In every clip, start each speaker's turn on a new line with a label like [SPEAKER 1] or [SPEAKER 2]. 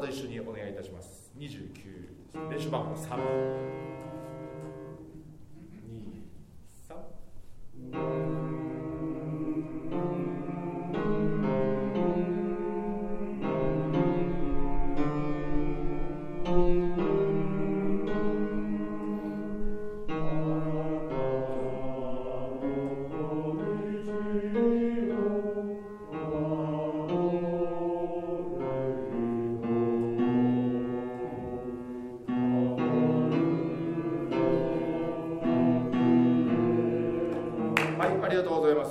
[SPEAKER 1] と一緒にお願いいたします。29、練習番号3、2、3。ありがとうございます。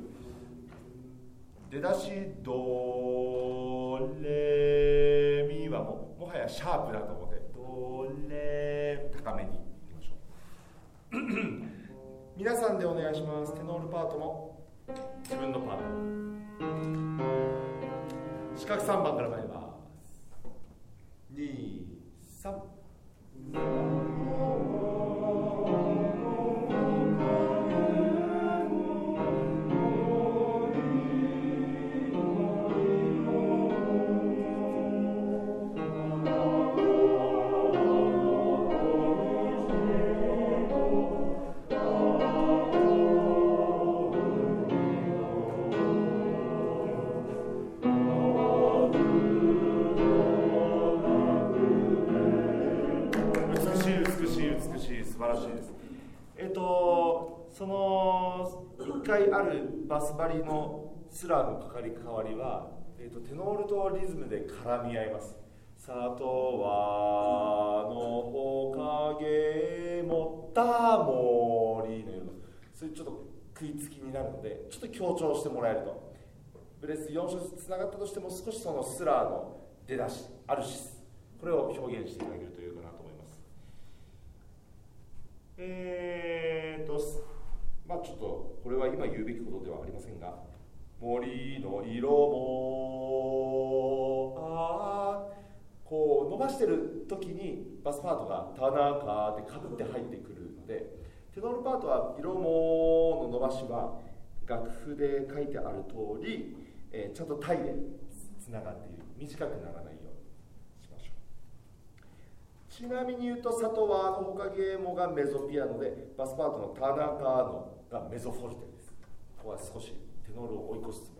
[SPEAKER 1] 出だしドレミはもはやシャープだと思ってドレ高めにいきましょう。皆さんでお願いします。テノールパートも自分のパート、四角3番から参ります。2、3。素晴らしいです。その1回あるバスバリのスラーのかかり代わりは、テノールとリズムで絡み合います。里はのほかげもった森のような、そういうちょっと食いつきになるので、ちょっと強調してもらえると、ブレス4小節つながったとしても少しそのスラーの出だしアルシス、これを表現していただけるというかなと思います。ちょっとこれは今言うべきことではありませんが、森の色もこう伸ばしてる時にバスパートが田中ってかぶって入ってくるので、テノールパートは色もの伸ばしは楽譜で書いてある通り、ちゃんとタイでつながっている、短くならないようにしましょう。ちなみに言うと里はのほかげもがメゾピアノで、バスパートの田中のがメゾフォルテです。ここは少しテノールを追い越すつもり